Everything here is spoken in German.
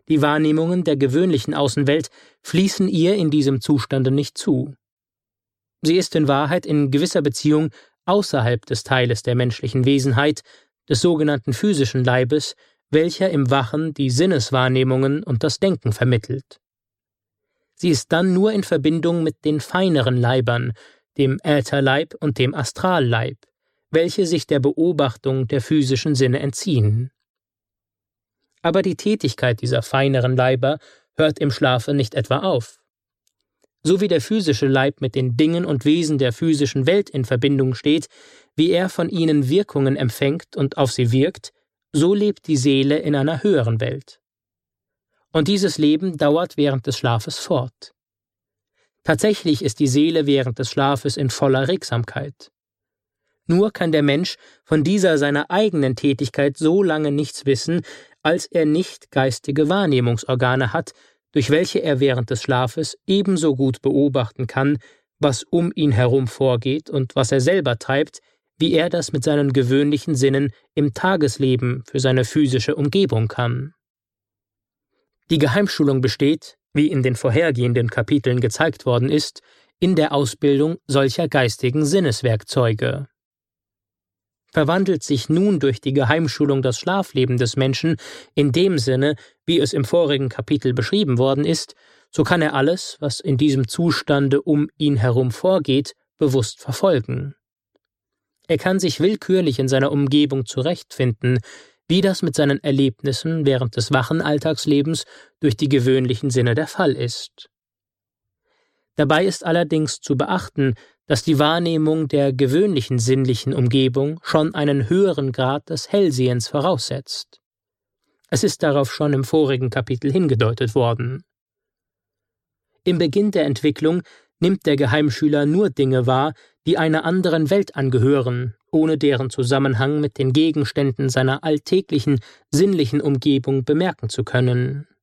Die Wahrnehmungen der gewöhnlichen Außenwelt fließen ihr in diesem Zustande nicht zu. Sie ist in Wahrheit in gewisser Beziehung außerhalb des Teiles der menschlichen Wesenheit, des sogenannten physischen Leibes, welcher im Wachen die Sinneswahrnehmungen und das Denken vermittelt. Sie ist dann nur in Verbindung mit den feineren Leibern, dem Ätherleib und dem Astralleib, welche sich der Beobachtung der physischen Sinne entziehen. Aber die Tätigkeit dieser feineren Leiber hört im Schlafe nicht etwa auf. So wie der physische Leib mit den Dingen und Wesen der physischen Welt in Verbindung steht, wie er von ihnen Wirkungen empfängt und auf sie wirkt, so lebt die Seele in einer höheren Welt. Und dieses Leben dauert während des Schlafes fort. Tatsächlich ist die Seele während des Schlafes in voller Regsamkeit. Nur kann der Mensch von dieser seiner eigenen Tätigkeit so lange nichts wissen, als er nicht geistige Wahrnehmungsorgane hat, durch welche er während des Schlafes ebenso gut beobachten kann, was um ihn herum vorgeht und was er selber treibt, wie er das mit seinen gewöhnlichen Sinnen im Tagesleben für seine physische Umgebung kann. Die Geheimschulung besteht, wie in den vorhergehenden Kapiteln gezeigt worden ist, in der Ausbildung solcher geistigen Sinneswerkzeuge. Verwandelt sich nun durch die Geheimschulung das Schlafleben des Menschen in dem Sinne, wie es im vorigen Kapitel beschrieben worden ist, so kann er alles, was in diesem Zustande um ihn herum vorgeht, bewusst verfolgen. Er kann sich willkürlich in seiner Umgebung zurechtfinden, wie das mit seinen Erlebnissen während des wachen Alltagslebens durch die gewöhnlichen Sinne der Fall ist. Dabei ist allerdings zu beachten, dass die Wahrnehmung der gewöhnlichen sinnlichen Umgebung schon einen höheren Grad des Hellsehens voraussetzt. Es ist darauf schon im vorigen Kapitel hingedeutet worden. Im Beginn der Entwicklung nimmt der Geheimschüler nur Dinge wahr, die einer anderen Welt angehören, ohne deren Zusammenhang mit den Gegenständen seiner alltäglichen, sinnlichen Umgebung bemerken zu können.